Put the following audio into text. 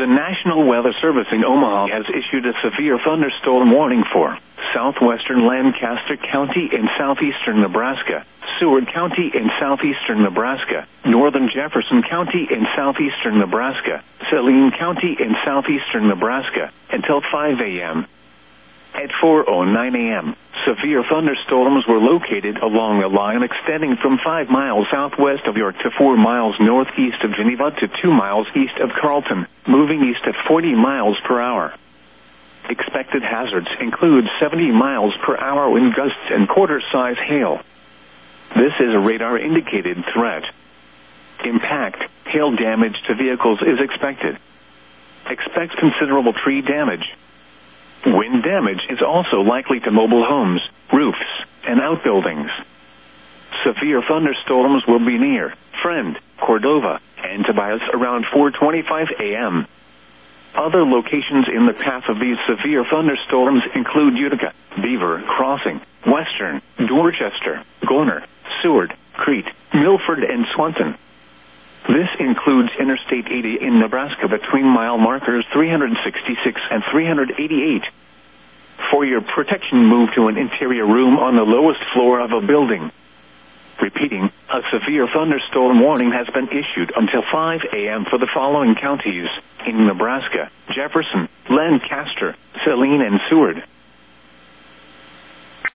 The National Weather Service in Omaha has issued a severe thunderstorm warning for southwestern Lancaster County in southeastern Nebraska, Seward County in southeastern Nebraska, northern Jefferson County in southeastern Nebraska, Saline County in southeastern Nebraska, until 5 a.m. At 4:09 a.m., severe thunderstorms were located along a line extending from 5 miles southwest of York to 4 miles northeast of Geneva to 2 miles east of Carlton, moving east at 40 miles per hour. Expected hazards include 70 miles per hour wind gusts and quarter-size hail. This is a radar-indicated threat. Impact, hail damage to vehicles is expected. Expect considerable tree damage. Wind damage is also likely to mobile homes, roofs, and outbuildings. Severe thunderstorms will be near Friend, Cordova, and Tobias around 4:25 a.m. Other locations in the path of these severe thunderstorms include Utica, Beaver Crossing, Western, Dorchester, Gorner, Seward, Crete, Milford, and Swanton. This includes Interstate 80 in Nebraska between mile markers 366 and 388. For your protection, move to an interior room on the lowest floor of a building. Repeating, a severe thunderstorm warning has been issued until 5 a.m. for the following counties in Nebraska: Jefferson, Lancaster, Saline, and Seward.